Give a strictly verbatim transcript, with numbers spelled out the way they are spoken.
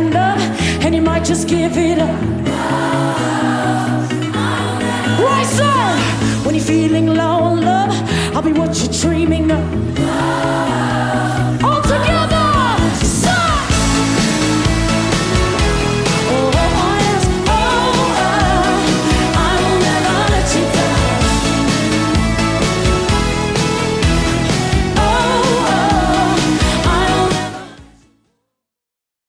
stand up, and you might just give it up. Right, sir. When you're feeling low on love, I'll be what you're dreaming of.